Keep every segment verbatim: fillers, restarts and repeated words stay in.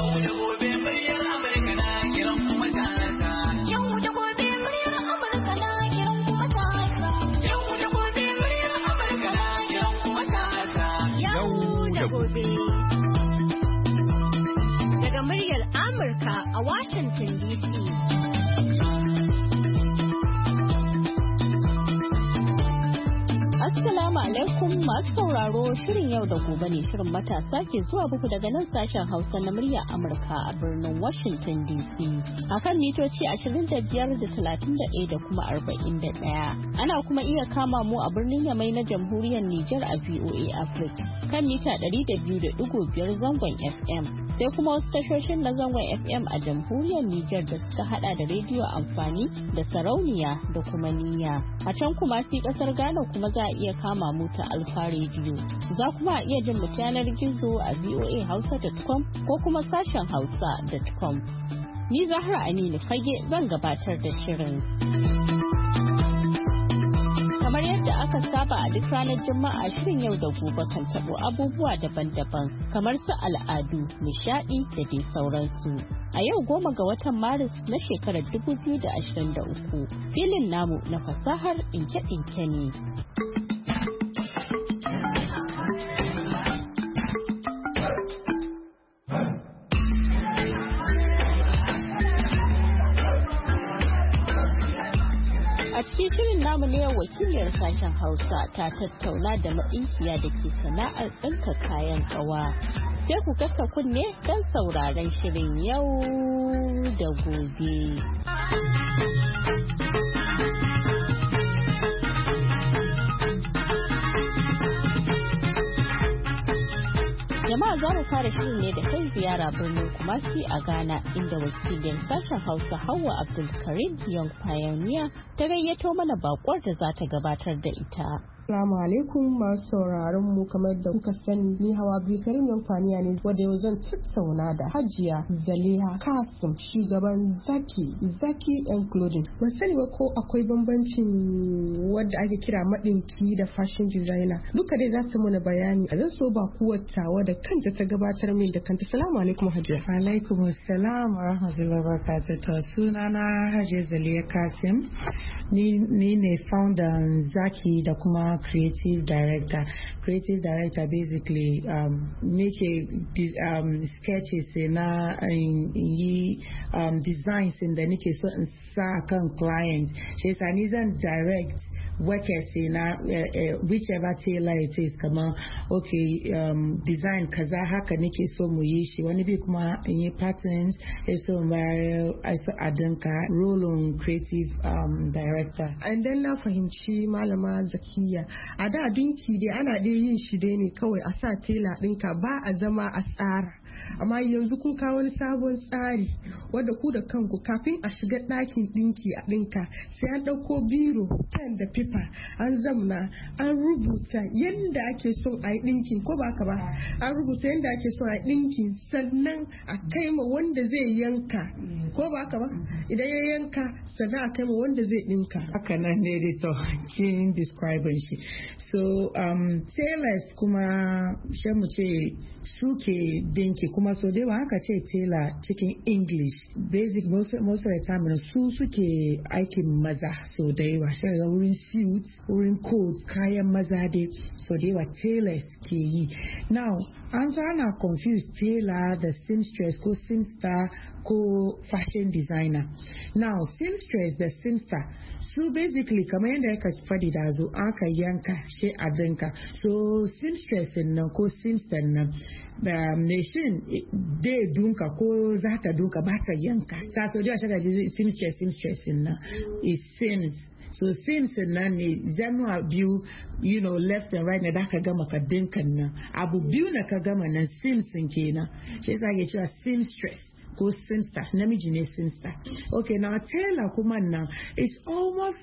Daga muryar Amurka a Washington D C. Assalamu alaikum masu sauraro, shirin yau da gobe ne shirin matasa ke zuwa buku daga nan sashen Hausa na muryar Amurka a birnin Washington D C. Akan mitoci ashirin da biyar da talatin da ɗaya da kuma arba'in da ɗaya. Ana kuma iya kama mu a birnin Yamai na Jamhuriyar Nijar a V O A Africa kan mita ɗari da biyu da ɗigo biyar zangon F M. Sai kuma wasu tashoshin na zangon F M a Jamhuriyar Nijar da suka hada da rediyo amfani da sarauniya da kuma niyya. A can kuma sai kasar Ghana kuma za a iya kama mu ta Alfa Radio. Za kuma iya jin mu yanar gizo a v o a hausa dot com ko kuma sashen hausa dot com. Ni Zahra Aminu Fage zan gabatar da shirin. Kamar yadda aka saba a duk ranar Juma'a, shirin yau da gobe kan tabo abubuwa daban-daban kamar su al'adu, nishadi da dai sauransu. A yau goma ga watan Maris na shekarar dubu biyu da ashirin da uku, filin namu na fasahar ɗinke-ɗinke ne. A cikin shirin namu ne wakiliyar sashen Hausa ta tattauna da maɗinkiya da ke sana'ar ɗinka kayan ƙawa. Sai ku kasa kunne don sauraron shirin yau da gobe. Jama'a za mu fara shirin ne da kai ziyara birnin Kumasi a Ghana, inda wakilin sashen Hausa Hauwa Abdulkarim Young Pioneer ta gayyato mana bakwar da za ta gabatar da ita. Assalamu alaikum masu sauraron mu, kamar da kuka sani ni Hawa Abdulkarim Young Pioneer ne, wanda yau zan tattauna da Hajiya Zaliha Kasim, shugaban Zaki Zaki and Clothing. Ban sani ba ko akwai bambancin wadda ake kira madinki da fashion designer. Duka dai za su mana bayani. Zan so ba kuwatawa da kanta ta gabatar min da kanta. Assalamu alaikum Hajiya. Alaikum assalam wa rahmatullahi wa barakatuh. Sunana Hajiya Zaliha Kasim. Ni ni ne founder Zaki da kuma creative director. Creative director basically um make um sketches na yi um designs in da nake so in sa kan client. Shi yasa ni zan direct workers na uh, uh, whichever tailor it is, kama okay um design kaza haka nake so mu yi shi, wani bi kuma in yi patterns sai so mai a dinka role on creative um director. And then na fahimci malama Zakiya, a da dinki dai ana dai yin shi dai ne kawai a sa tela ɗinka, ba a zama a tsara. Amma yanzu kun kawo wani sabon tsari wadda ku da kanku kafin a shiga ɗakin ɗinki a ɗinka sai an ɗauko biro, pen da pipa, an zamna an rubuta yadda ake son a yi ɗinkin, ko ba ka ba, an rubuta yadda ake son a yi ɗinkin, sannan a kai ma wanda zai yanka, ko ba ka ba, idan ya yanka sannan a kai ma wanda zai ɗinka. Haka nan ne da to kin describing shi. So um tailors kuma shi mu ce suke dinki, kuma so dai ba haka ce tailor cikin English basic most, most of the time su suke aikin maza, so da yawa shi ga wurin suit, wurin coat, kayan maza dai, so da yawa tailors ke yi. Now an zo ana confuse tailor da seamstress ko seamster ko fashion designer. Now seamstress da seamster su basically kamar yadda aka fadi da zo aka yanka shi a dinka, so seamstress nan ko seamster nan da nation dai dunka ko za ta dunka ba ta yanka, sa so da shaka ji seamstress seamstress nan it seems so seams nan ne zanuwa biyu, you know, left and right na da ka gama ka dinkan nan abu biyu na ka gama nan seams kenan, shi yasa ke cewa seamstress ko seamster, namiji ne seamster. Okay, now tailor kuma nan it's almost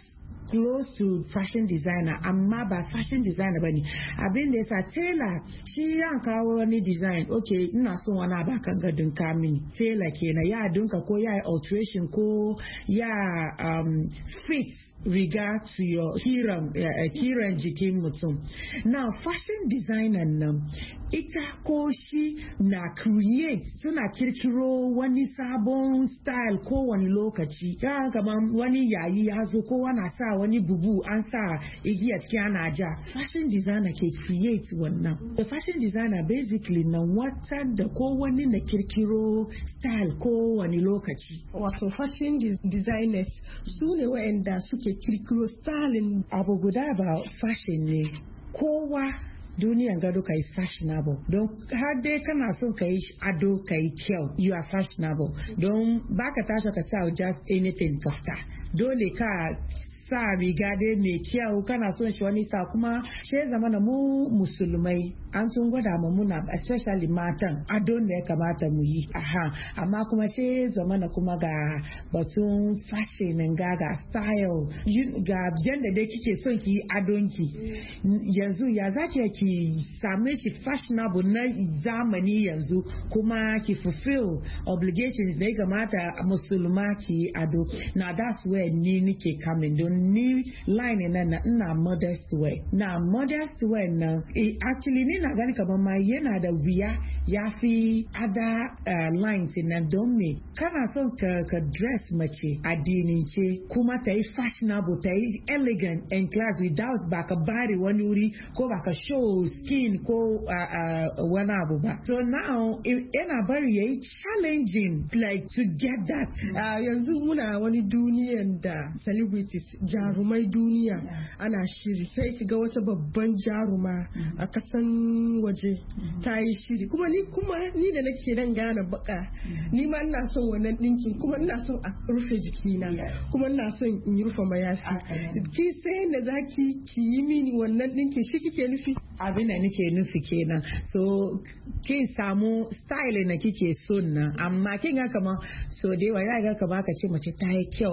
close to fashion designer amma ba fashion designer bane. Abin da yasa tailor shi yan kawo wani design, okay ina son wani abakan ga dinka mini. Tailor kenan ya dinka ko ya alteration ko ya um, fit riga to your kiran uh, kiran jikin mutum. Now fashion designer nan ita ko shi na create suna kirkiro wani sabon style ko wani lokaci. Ya kaman wani yayi ya zo ko wana sa wani bubu an sa igiya cikin ana ja. Fashion designer ke create wannan. The fashion designer basically na wata da ko wani na kirkiro style ko wani lokaci. Wato fashion designers su ne waɗanda suke kirkiro styling. Abu guda ba fashion ne kowa duniyan gado ka is fashionable don har dai kana son ka yi ado ka yi kyau you are fashionable don baka tashi ka sa just anything ka fita dole ka sa riga dai mai kyau kana son shi wani sa kuma she zama na mu musulmai an tun gwada mu muna especially matan adon da ya kamata mu yi aha amma kuma she zama na kuma ga batun fashion ga ga style ga yanda dai kike son ki adon ki yanzu ya zaki ki same shi fashionable na zamani yanzu kuma ki fulfill obligations da ya kamata musulma ki ado na that's where ni nike coming don ni line na na ina modest way na modest way na eh, actually ni na gani kamar ma yana da wuya ya fi other uh, lines na don me kana son ka, ka dress mace addinince kuma ta yi fashionable ta yi elegant and class without baka bari wani wuri ko baka show skin ko uh, uh, wani abu ba so now yana bari yayi challenging like to get that uh, yanzu muna wani duniyan da celebrities jarumai duniya ana shiri sai ki ga wata babban jaruma a kasan waje ta yi shiri kuma ni kuma ni da nake dan gane baka ni ma ina son wannan dinkin kuma ina son a rufe jikina kuma ina son in yi rufe mayafi ki sai da zaki ki yi mini wannan dinkin shi kike nufi abin da nake nufi kenan so kin samu style na kike son nan amma kin ga kamar so da yawa ya ga kamar ka ce mace ta yi kyau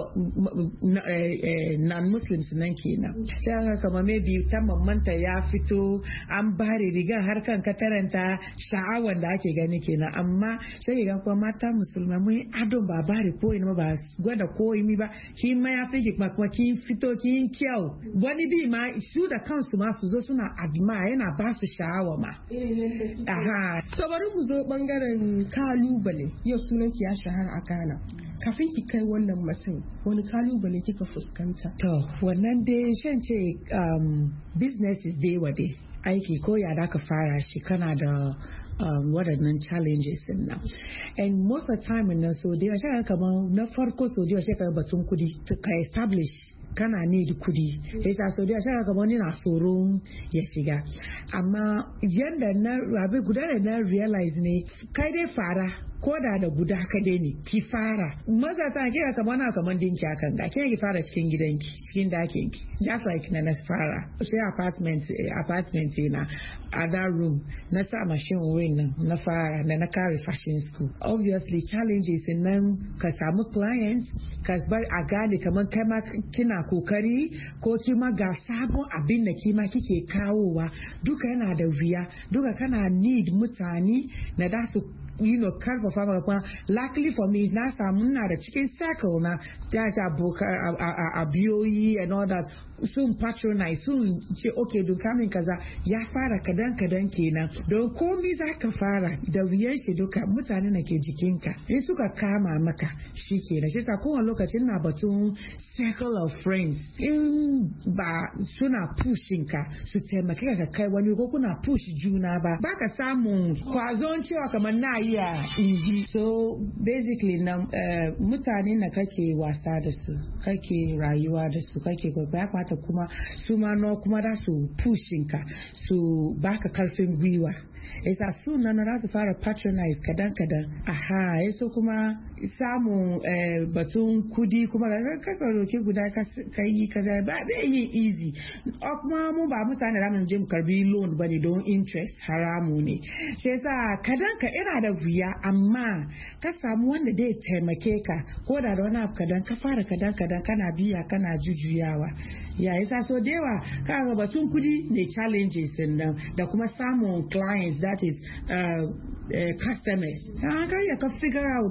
non muslims nan kenan sai ga kamar maybe ta mamanta ya fito an bare riga har kan kataranta sha'awan da ake gani kenan amma sai ga kuma mata musulma mun adon ba bare ko ina ba gwada ko imi ba kin ma ya fi kuma kin fito kin kyau wani bi ma su da kansu ma su zo suna admire yana ba su sha'awa ma. Aha. So bari mu zo bangaren kalubale. Yau sunan ki ya shahara a Ghana. Kafin ki kai wannan matsayin wani kalubale kika fuskanta? To wannan dai shan ce um, business is day wa day. Aiki ko ya da ka fara shi kana da um, waɗannan challenges din nan. And most of the time na so da yawa kamar na farko so da yawa ka batun kudi ka establish kana need kudi yasa so da shaka kamar ni na tsoron ya shiga amma yanda na rabe guda da na realize ne kai dai fara ko da da guda ka dai ne ki fara maza ta kira kamar na kamar dinki akan ga ki fara cikin gidanki cikin dakin ki just like na na fara sai apartment apartment na other room na sa machine wurin nan na fara da na kare fashion school obviously challenges in nan ka samu clients ka bar a gane kamar kai ma kina kokari ko kima ga sabon abin da kima kike kawowa duka yana da wuya duka kana need mutane na da su you know karfafa maka kuma luckily for me na samu na da cikin circle na ta ta boka a biyoyi and all that sun patronize sun ce okay don kamin kaza ya fara kadan kadan kenan don komai za ka fara da wuyan shi duka mutane na ke jikinka in suka kama maka shi kenan shi ta kowane lokacin na batun circle of friends in ba suna pushing ka su taimake ka kai wani ko kuna push juna ba baka samun kwazon cewa kamar na iya inji so basically na uh, mutane na kake wasa da su kake rayuwa da su kake gwagwa kuma su ma no kuma da su pushin ka su baka karfin gwiwa Isa sunan na su fara patronize kadan kadan. Aha, yaso kuma samun batun kudi kuma ka roke guda ka yi kaza ba bai yi easy. Kuma mu ba mutane da mun je mu karbi loan bane don interest haramu ne. Shi yasa kadan ka ina da wuya amma ka samu wanda zai taimake ka ko da wani abu kadan ka fara kadan kadan kana biya kana jujuyawa. Ya yasa so da yawa ka ga batun kudi ne challenges nan da kuma samun clients that is uh, uh, customers. Ka ya ka figure out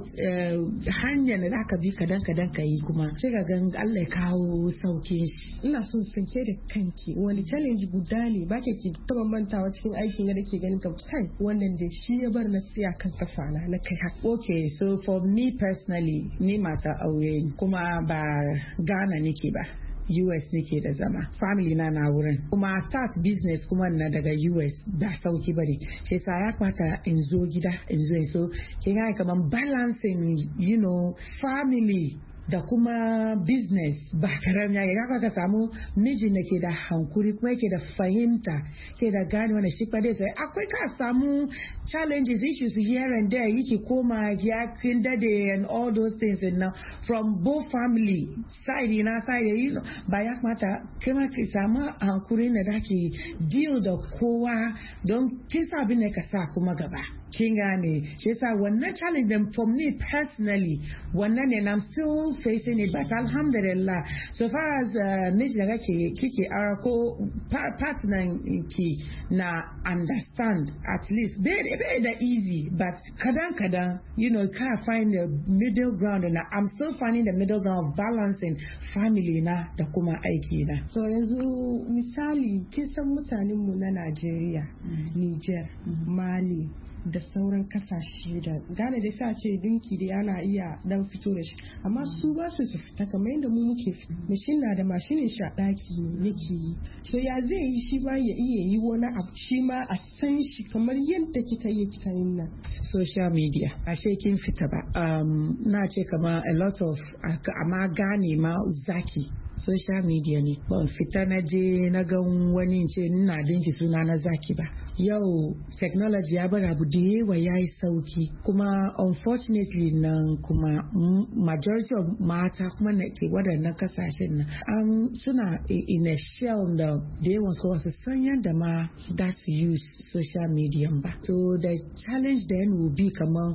hanyar da zaka bi kadan kadan ka yi kuma sai ka gan Allah ya kawo saukin shi. Ina son sanke da kanki wani challenge guda ne ba ke ki taba mantawa cikin aikin da ke ganin ka kai wannan da shi ya bar na siya kan kafana na kai haka. Okay, so for me personally ni mata aure kuma ba Ghana nake ba. U S nake da zama family na na wurin kuma start business kuma na daga U S da sauki bane sai sa ya kwata in zo gida in zo so kin ga kaman balancing you know family da kuma business ba karam ya ga ka samu miji ne ke da hankuri kuma yake da fahimta ke da gane wannan shi fa dai sai akwai ka samu challenges issues here and there yake koma ya kin dade and all those things and now from both family side na side you know ba ya mata kuma ki samu hankuri ne da ki deal da kowa don kin sa bin ne ka sa kuma gaba kin gane shi yasa wannan challenge them for me personally wannan ne I'm still facing it but alhamdulillah so far as miji da kake kike ara ko partner ki na understand at least bai da easy but kadan kadan you know ka find the middle ground and I'm still finding the middle ground of balancing family na da kuma aiki na. So yanzu misali kin san mutanen mu na Najeriya, mm-hmm. Niger, mm-hmm. Mali da sauran kasashe da gane da sa ce dinki da yana iya dan fito da shi amma su ba su su fita kamar yadda mu muke mashin na da mashinin sha daki ne yake yi so ya zai yi shi ba ya iya yi wani abu shi ma a san shi kamar yadda kika yi kika yin nan social media ashe kin fita ba um, na ce kamar a lot of amma gane ma zaki social media ne ban fita na je na ga wani ce ina dinki suna na zaki ba yau technology ya bar abu da yawa ya yi sauki kuma unfortunately nan kuma majority of mata kuma na ke waɗannan kasashen nan um, suna in a shell da da yawan su wasu san yadda ma da su use social media ba so the challenge then will be kamar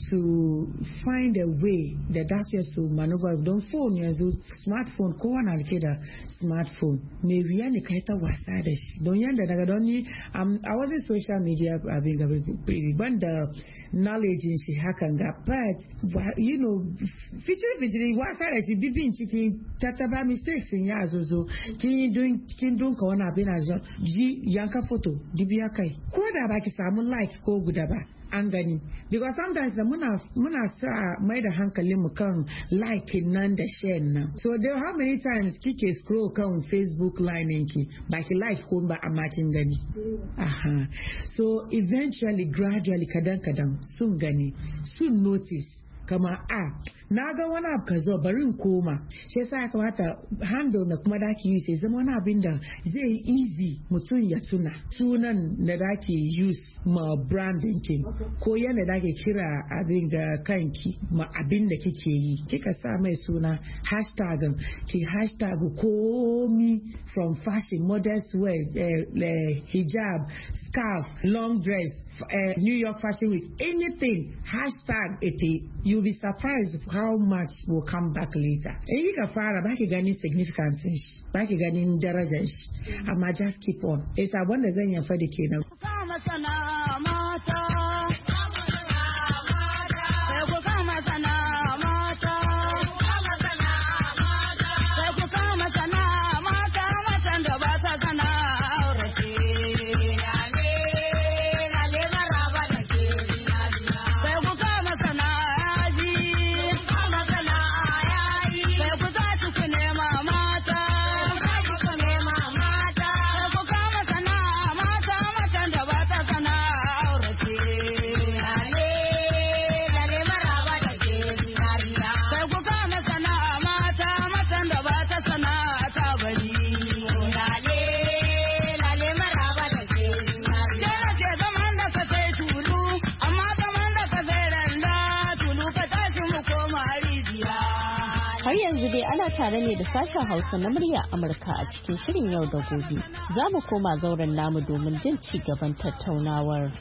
to find a way da da su maneuver don phone yanzu smartphone kowa na rike da smartphone me wiya ne kai ta wasa da shi don yadda daga don ni a wajen social media abin gaba ban da knowledge shi hakan ga but you know fitiri fitiri wasa da shi bibin cikin tattaba mistakes in ya zozo kin dun kin dun ka wani abin a ji yanka photo dibiya kai ko da ba ki samu like ko guda ba an gani because sometimes muna muna sa mai da hankalin mu kan like nan da share nan so there how many times kike scroll kan Facebook line ki ba ki like ko ba amma kin gani aha so eventually gradually kadan kadan sun gani sun notice kama a na ga wani abu ka zo bari in koma shi yasa ya kamata handle na kuma daki yi sai zama wani abin da zai easy mutum ya tuna sunan da daki use ma branding ki ko yana da ke kira abin da kanki ma abin da kike yi kika sa mai suna hashtag ki hashtag komi from fashion modest wear uh, uh, hijab scarf long dress uh, New York Fashion Week anything hashtag it you'll be surprised how much will come back later. In kika fara baki ganin significance shi, baki ganin darajar shi, amma just keep on. It's a wanda zan yi fadi kenan. Har yanzu dai ana tare ne da sashen Hausa na murya Amurka a cikin shirin yau da gobe. Za mu koma zauren namu domin jin ci gaban tattaunawar.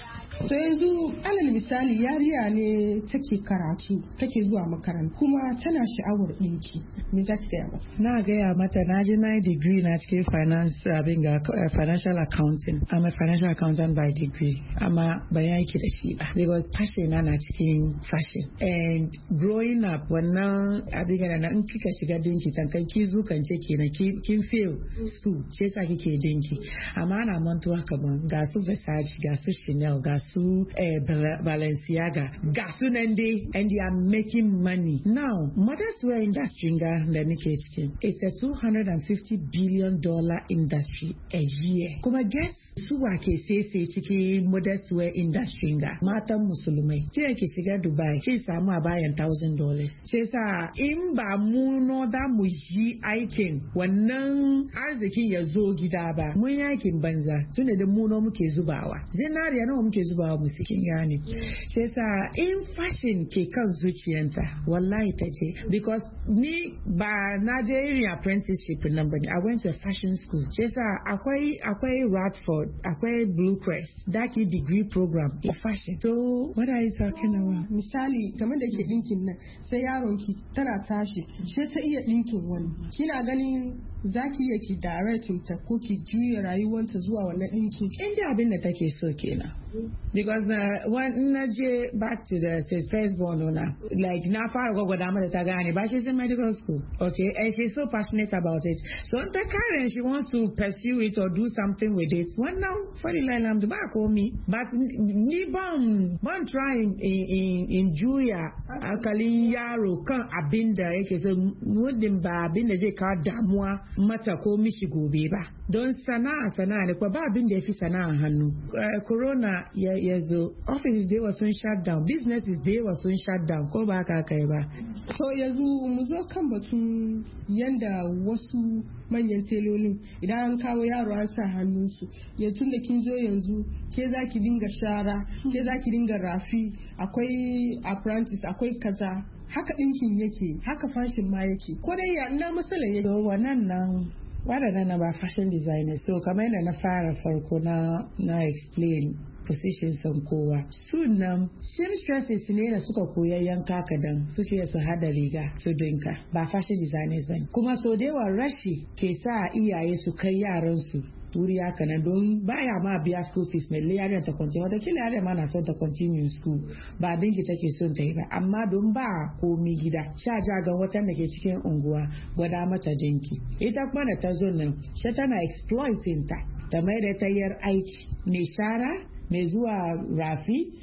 To yanzu alal misali yariya ne take karatu take zuwa makaranta kuma tana sha'awar ɗinki, me za ki gaya mata? Na gaya mata na je na yi degree na cikin finance abin ga financial accounting. I'm a financial accountant by degree, amma ban yi aiki da shi ba because passion na na cikin fashion and growing up wannan abin ga na in kika shiga dinki tankan ki zukance kenan kin fail school ce sa kike dinki, amma ana mantuwa kaman ga su Versace ga su Chanel ga su eh, Balenciaga ga su nan dai and they are making money now. Modest wear industry ga da nake cikin it's a two hundred fifty billion dollar industry a year, kuma guess su wa ke sese cikin modest wear industry ga matan musulmai. Sai ki shiga Dubai ki samu a bayan thousand dollars. Sai sa in ba mu no da mu yi aikin wannan arzikin ya zo gida ba mun yakin banza tunda da mu no muke zubawa zinariya nawa muke zubawa mu cikin gane. Sai sa in fashion ke kan zuciyanta wallahi ta ce because ni ba na je irin apprenticeship nan bane. I went to a fashion school. Sai sa akwai akwai Radford akwai Blue Crest daki degree program in fashion. So what are you talking about? Misali kamar da ke dinkin nan sai yaron ki tana tashi sai ta iya dinkin wani, kina ganin zaki iya ki directing ta ko ki juya rayuwanta zuwa wannan dinkin? Inda abin da take so kenan. Because uh, when na je back to the first born ona, like na fara gwagwada mata ta gane ba she's in medical school, okay, and she's so passionate about it. So the current she wants to pursue it or do something with it. When now for the line I'm the back on me, but ni ban ban trying in in in juya akalin yaro kan abinda yake so mudin ba abinda zai kawo damuwa mata ko mishi gobe ba. Don sana'a sana'a ne ko ba abinda yafi sana'a hannu. Uh, corona ya zo offices da yawa sun shut down, businesses da yawa sun shut down, ko ba haka kai ba. So yanzu mu zo kan batun yanda wasu manyan telolin idan an kawo yaro an sa hannunsu ya tun da kin zo yanzu ke za ki dinga shara ke za ki dinga rafi, akwai apprentice akwai kaza, haka ɗinkin yake haka fashion ma yake ko dai ya ina matsalan yake? Wannan nan waɗannan na ba fashion designer, so kamar yadda na fara farko na na explain positions on kowa sunan seamstresses ne da suka koya yanka kadan suke su hada riga su dinka, ba fashion designers bane. Kuma so da yawa rashi ke sa iyaye su kai yaran su wuri haka nan don baya ma biya school fees mai yaran ta continue, wata kila yaran ma na son ta continue school ba dinki take son ta yi ba, amma don ba komi gida sha ja ga watan da ke cikin unguwa gwada mata dinki. Ita kuma da ta zo nan shi tana exploiting ta ta mai da ta yar aiki mai shara mai zuwa rafi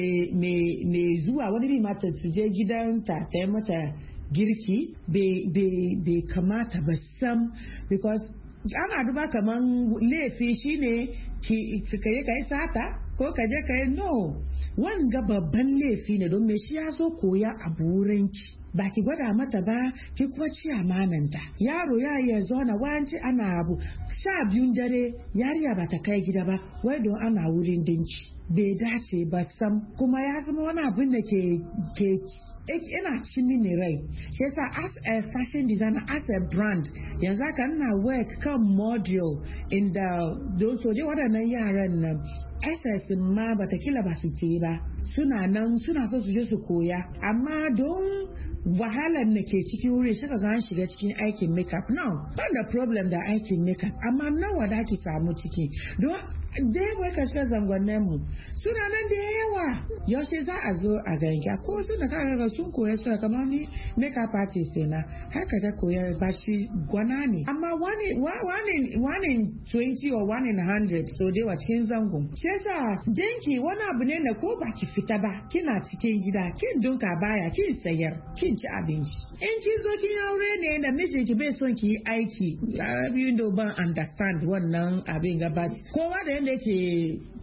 mai zuwa wani bi mata su je gidanta ta yi mata girki bai kamata ba sam, because ana duba kaman laifi shine ki kai kai sata ko ka je kai no, wanga babban laifi ne don me shi ya zo koya abu wurinki ba ki gwada mata ba ki kuma ci amananta. Yaro ya iya zauna wanci ana abu sha biyun dare yariya ba ta kai gida ba wai don ana wurin dinki, bai dace ba sam, kuma ya zama wani abin da ke ke ina ci mini rai. Shi yasa as a fashion designer, as a brand yanzu haka ina work kan module inda don soje waɗannan yaran nan S S ma bata kila ba su ce ba suna nan suna so su je su koya, amma don wahalar da ke cikin wuri suka ga an shiga cikin aikin makeup. Now ban da problem da aikin makeup, amma nawa da ki samu ciki don da yawa ka shiga zangonnin mu suna nan da yawa, yaushe za a zo a ganka ko suna kaga sun koya suna kamar ni makeup artist na haka ta koya ba shi gwana ne, amma wani wani wani twenty or one in a hundred so dai wa cikin zangon. Shi yasa dinki wani abu ne da ko ba ki fita ba kina cikin gida kin dunka baya kin sayar kin ci abinci. In kin zo kin aure ne da mijinki bai son ki yi aiki, you know ban understand wannan abin gaba kowa da yanda yake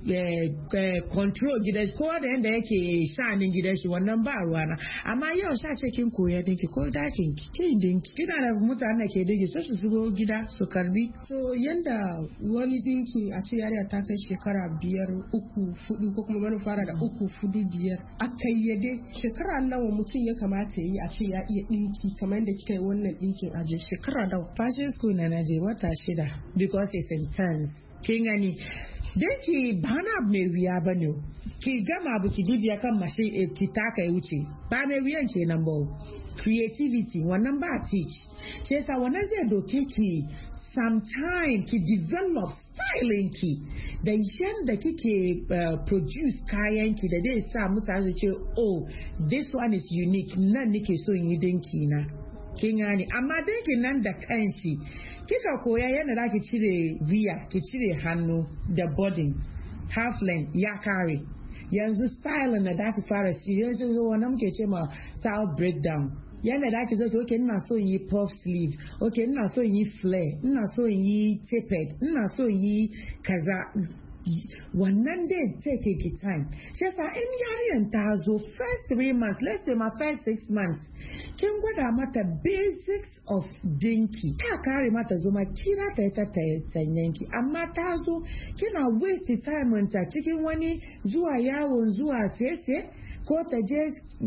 control gidan kowa da yanda yake sha'anin gidan shi wannan ba ruwana amma yau sha ce kin koya dinki ko dakin ki kin dinki kina da mutane ke dinki sai su shigo gida su karbi so yanda wani dinki a ce yariya ta kai shekara biyar uku fudu ko kuma wani fara da uku fudu biyar a kayyade shekara nawa mutum ya kamata yi a ce ya iya dinki kamar da kika yi wannan dinkin aje shekara nawa fashion school na naje wata shida because it's intense kin gani dinki ba na mai wuya bane ki gama abu ki dibiya kan mashin ki taka ya wuce ba mai wuyan kenan ba creativity wannan ba teach shi yasa wannan zai doke ki sometime ki develop styling ki da yanda kike uh, produce kayan ki da dai sa mutane ce oh this one is unique nan nake so yi dinki na kin gane amma dinkin nan da kanshi kika koya yadda za ki cire viya ki cire hannu da body half length ya kare yanzu style na da ki fara shi yanzu wannan muke ce ma style breakdown yana da ake zo to okay ina so yi puff sleeve okay ina so yi flare ina so yi tapered ina so yi kaza wannan dai take ki time shi yasa in yariyan ta zo first three months let's say my first six months kin gwada mata basics of dinki ta kare mata zo ma kira ta ta tanyanki amma ta zo kina waste time ta cikin wani zuwa yawon zuwa sese ko ta je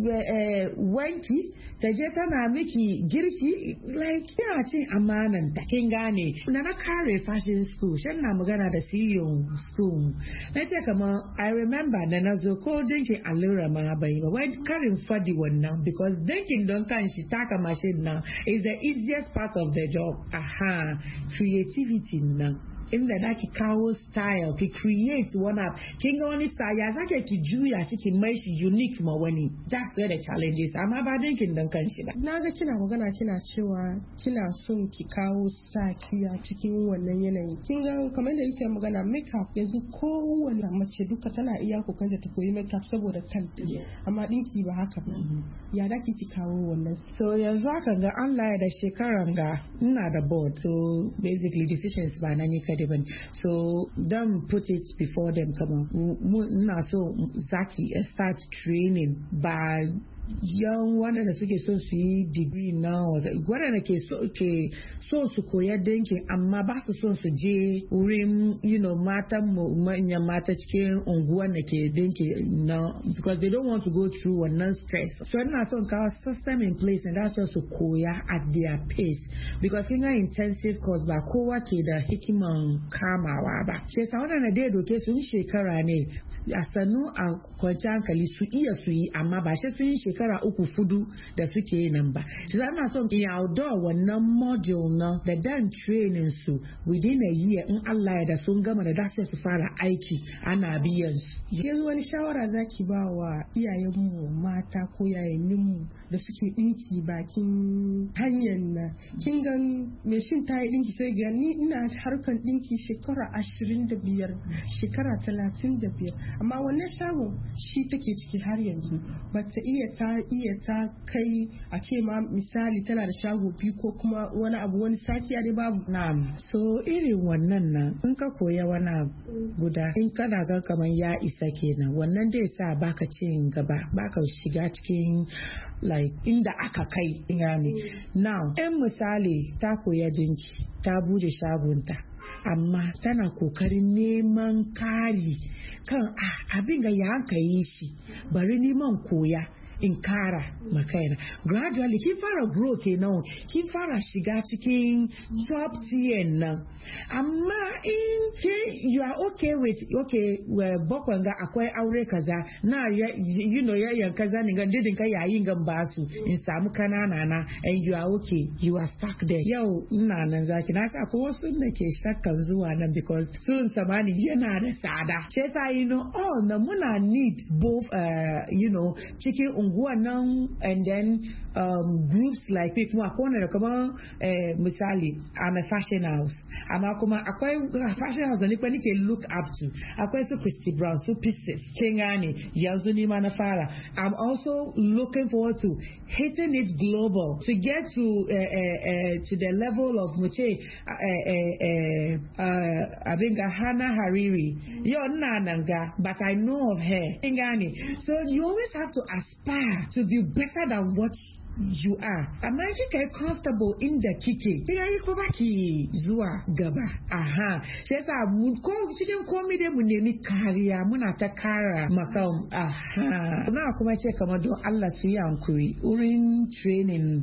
wanki ta je tana miki girki like kina cin amanan ta kin gane na na kare fashion school shan na magana da C E O school na ce kamar I remember da na zo ko dinkin allura ma bai ba wai karin fadi wannan because dinkin don kan shi taka machine na is the easiest part of the job aha creativity na inda da ki kawo style ki create one up kin ga wani style ya sake ki juya shi ki mai shi unique ma wani that's where the challenges amma ba dinkin dan kan shi ba na ga kina magana kina cewa kina son ki kawo sakiya cikin wannan yanayi kin ga kamar da yake magana makeup yanzu kowanne mace duka tana iya kokarin ta koyi makeup saboda kanta amma dinki ba haka ba ya da ki kawo wannan so yanzu haka ga Allah ya da shekaran ga ina da board so basically decisions ba na ni daban so don't put it before them come ina so zaki start training ba yan wanda suke so su yi degree na waɗanda ke so ke so su koya dinki amma ba su son su je wurin you know matan manyan mata cikin unguwan da ke dinki na because they don't want to go through wannan stress so ina son kawo system in place and that's su koya at their pace because kin ga intensive course ba kowa ke da hikiman kamawa ba shi yasa waɗanda dai doke sun shekara ne a sannu a kwanci hankali su iya su yi amma ba shi sun yi shekara shekara uku fudu da suke nan ba. Shi ana son in outdoor wannan module na da dan training su within a year in Allah ya da sun gama da dace su fara aiki ana biyan su. Yanzu wani shawara zaki ba wa iyayenmu mata ko yayanninmu da suke dinki bakin hanyar na kin ga me shin ta yi dinki sai ga ni ina harkan dinki shekara ashirin da biyar shekara talatin da biyar amma wannan shagon shi take ciki har yanzu ba ta iya ta iya ta kai a ce ma misali tana da shago biyu ko kuma wani abu wani sakiya dai babu. Na'am. So irin wannan nan in ka koya wani guda in kana ga kamar ya isa kenan wannan dai sa baka cin gaba baka shiga cikin like inda aka kai gane. Now in misali ta koya dinki ta bude shagonta amma tana kokarin neman kari kan ah, abin ga ya hanka yi shi bari neman koya in kara makaina gradually kin fara grow kenan kin fara shiga cikin top tier nan amma in ke you are okay with okay bakwan ga akwai aure kaza na you know yayan kaza ne ga didin ka yayin gan basu in samu kanana na and you are okay you are stuck there yau ina nan zaki na sa ko wasu ne ke shakkan zuwa nan because sun samani yana da tsada sai sa you know oh na muna need both uh, you know cikin unguwan nan, and then um, groups like me kuma akwai wanda kamar eh, misali I'm a fashion house amma kuma akwai fashion house da ni kuma nake look up to akwai su Christy Brown su Pieces kin gane yanzu ni ma na fara. I'm also looking forward to hitting it global to get to uh, uh, uh, to the level of muce uh, uh, uh, uh, abin ga Hannah Hariri yo na nanga but I know of her kin gane. So you always have to aspire to be better than what you are. Amma kika yi comfortable inda kike kika yi ko baki zuwa gaba. Aha sai yasa mu ko cikin komai dai mu nemi kariya muna ta kara makam. Aha na kuma ce kamar don Allah su yi hankuri wurin training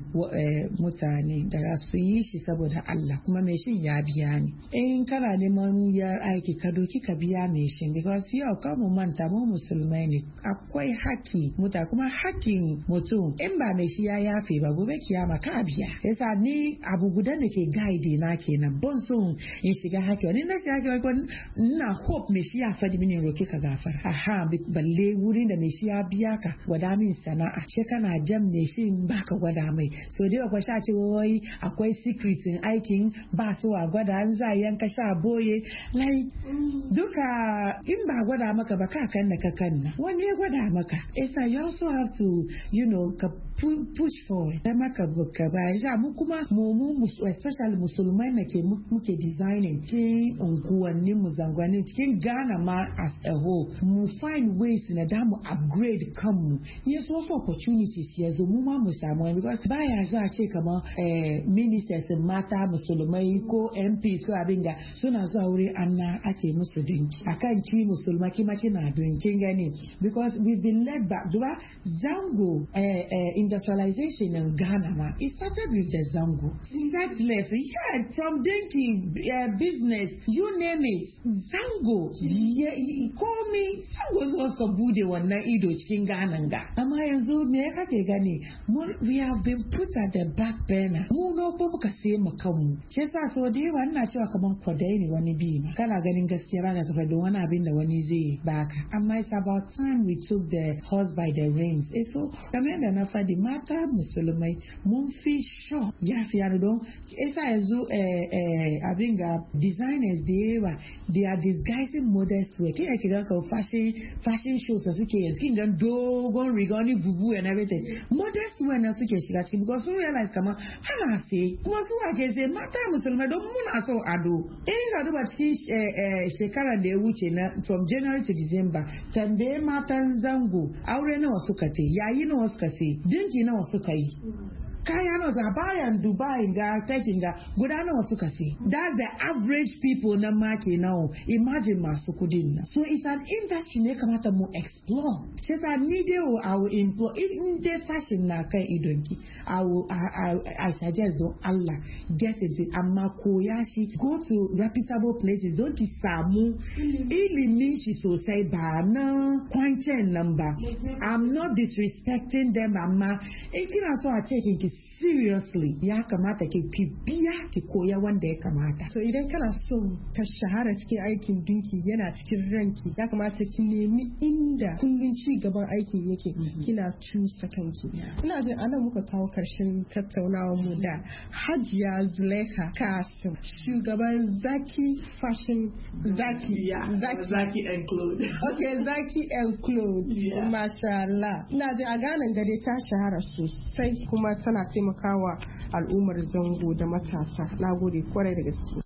mutane da su yi shi saboda Allah kuma mai shin ya biya ni. In kana neman ya aiki ka doki ka biya mai shin because yau ka mu manta mu musulmai ne akwai haki muta kuma hakin mutum in ba mai shi ya yafe ba gobe kiyama ka biya. Yasa ni abu guda da ke guide na kenan ban son in shiga haki wani na shiga haki wani ina hope me shi ya fadi mini roki ka gafara. Aha balle wurin da me shi ya biya ka gwada min sana'a ce kana jam me shi baka gwada mai so dai akwai sha ce wai akwai secret in aikin ba so a gwada an za yanka sha boye like duka in ba gwada maka ba ka kanna ka kanna wani ya gwada maka. Yasa you also have to you know ka push forward da maka buka ba ya mu kuma mu mu especially musulmai na ke muke designing cikin unguwanni mu zangwani cikin Ghana ma as a whole mu find ways na da mu upgrade kanmu. Yes also opportunities ya zo mu ma mu samu because baya za a ce kamar eh, ministers mata musulmai ko M Ps ko abin da suna zuwa wuri anna ake musu dinki akan ki musulma kima kina dinkin gani because we've been led back duba zango eh, eh, industrialization in Ghana ma it started with the zango that left yeah from dinky uh, business you name it zango yeah, call me zango was ka bude wannan ido cikin Ghana ga amma yanzu me kake gani we have been put at the back burner mu no ko muka sai mu kanmu shi yasa so da yawa ina cewa kaman kwadai ne wani bi ma kana ganin gaskiya baka kafa don wani abin da wani zai baka amma it's about time we took the horse by the reins eh so kamar da na fadi mata musulmai mun fi sure ya fi yaro don yasa yanzu eh eh abin ga designers da yawa they are disguising modest way kai ake ga ka fashion fashion shows da suke yanzu kin ga dogon rigoni bubu and everything modest way na suke shiga cikin because we realize kamar ana sai kuma su ake sai mata musulmai don muna so ado in ga duba cikin shekarar da ya wuce na from January to December tambaye matan zango aure nawa suka te yayi nawa suka sai dinki nawa suka yi kaya nawa za bayan Dubai ga taking ga guda nawa suka sai that's the average people na make now imagine masu kudin na so it's an industry ne kamata mu explore shi yasa ni dai I will employ in the fashion na kai idonki I will I, I, I suggest don Allah get into amma koya shi go to reputable places don ki samu ilimin shi sosai ba na kwancen nan ba. I'm not disrespecting them amma in kina so a ce ki seriously ya kamata ki biya ki koya wanda ya kamata. So idan kana so ka shahara cikin aikin dinki yana cikin ranki ya kamata ki nemi inda kullun ci gaban aikin yake kina cusa kanki. Ina jin anan muka kawo karshen tattaunawar mu da Hajiya Zulaiha Kasim shugaban Zaki Fashion Zaki yeah, Zaki Zaki and Clothes. Okay, Zaki and Clothes. Yeah. Masha Allah. Ina jin a ganin gare ta shahara sosai kuma tana taimakawa al'ummar zango da matasa. Na gode kwarai da gaske.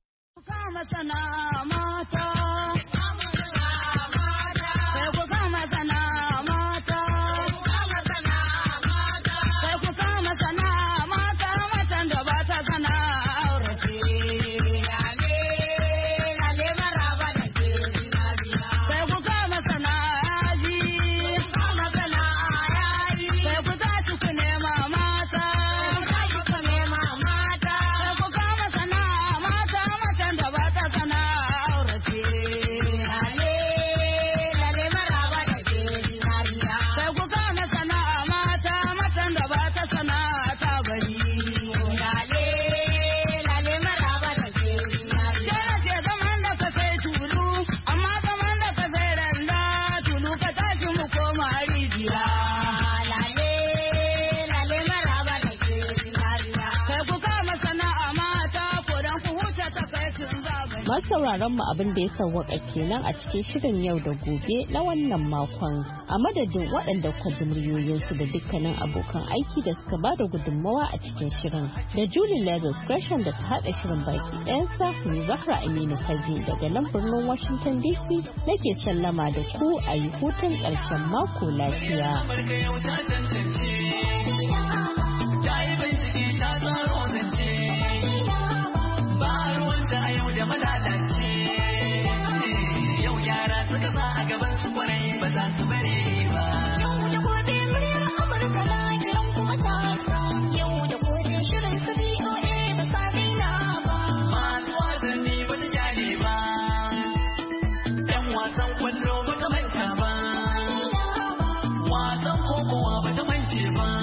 Masu sauraron mu abin da ya sauwaka kenan a cikin shirin yau da gobe na wannan makon. A madadin waɗanda kwa muryoyinsu da dukkanin abokan aiki da suka ba da gudunmawa a cikin shirin. Da Julie Leathers Gresham da ta haɗa shirin baki ɗayansa ne Zahra Aminu Fage daga nan birnin Washington D C nake sallama da ku a yi hutun ƙarshen mako lafiya. Yau yara suka sa a gaban su kwarai ba za su bare ba. Yau da gobe muryar Amurka na kiran kuma ta yau da gobe shirin su B O A ba sa daina ba. Masu wasanni ba ta jale ba. Yan wasan kwallo ba ta manta ba. Wasan kokowa ba ta mance ba.